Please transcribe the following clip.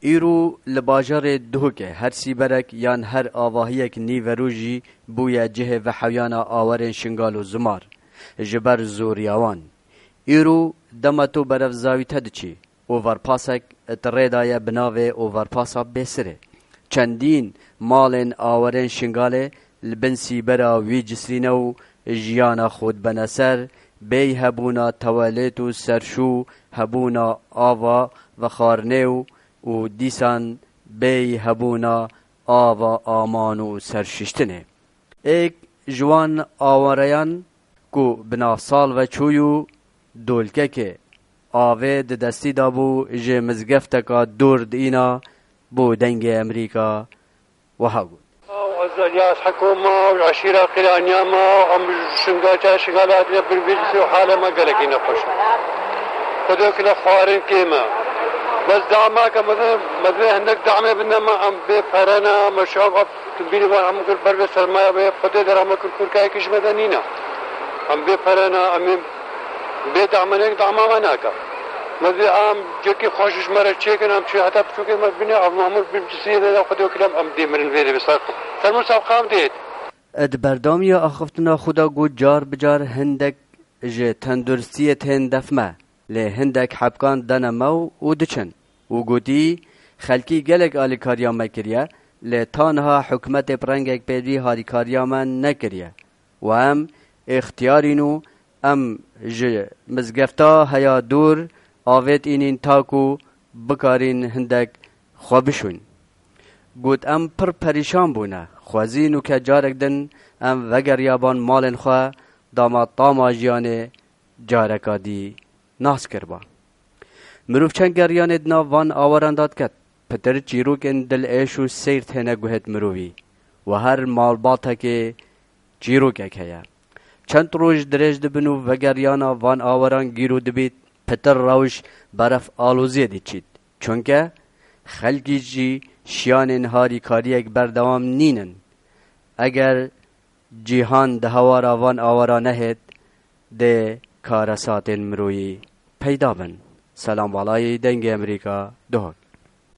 ایرو لباجار دوکه هر سیبرک یان هر آواهیک نیوروجی بویا جه و حیانا آورین شنگال و زمار جبر زوریاوان ایرو دمتو برف زاوی تدچی اوورپاسک اتریدای بناوه اوورپاسا بسره چندین مالن آورین شنگاله لبن سیبرا وی جسرینو جیانا خود بنسر بی هبونا تولیتو سرشو هبونا آوا و خارنیو و دیسان بی هبونا آوا آمانو سرششتنه ایک جوان آوریان کو بنا سال و چویو دولکه که آوه ده دستی دابو جه مزگفتکا دورد اینا بو دنگ امریکا و هاگو وزاريات حكومة والعشيرة قلانياما وعم شغالات بالبيجس وحالة ما قالك ينقش خذوك لخوارين كيما بس دعماك مثلا هناك دعمه بنما عم بفرنا مشاغب تبيني عم كل برد سرماية بخذ درهم كل كاي كش مدنينا عم بفرنا عم بدعمناك دعما هناك مثلا عم جكي خوشش مرة تشيكن عم شو حتى بشوكي ما بني عم معمول بالجسية ده خذوك لهم عم دي من الفيديو بس المسابقة ديت ادبردامی آخفتنا خدا گو جار بجار هندک جه تندرستیت هندفمه لی هندک حبکان دنمو و دچن و گوتی خلکی گلک آلی کاریام مکریه لی تانها حکمت پرنگک پیدی هاری کاریام نکریه و هم اختیارینو ام جه مزگفتا هیا دور آوید اینین تاکو بکارین هندک خوابشون گوت ام پر پریشان بونه خوازینو که جارک دن ام وگر یابان مالن خواه داما طاما جیانه جارکا دی ناس کربا مروف چند گریان دنا وان آوران داد کد پتر چیروکن دل ایشو سیرت هنه گوهد مرووی و هر مال باتا که چیروکک هیا چند روش درش دبنو وگریانا وان آوران گیرو دبید پتر روش برف آلوزی دی چید چونکه خلقی جی شیان هاری کاریک بردوام نینن اگر جیهان ده هوارا وان آورا نهید ده کارسات مروی پیدا بن. سلام بالای دنگ امریکا دوک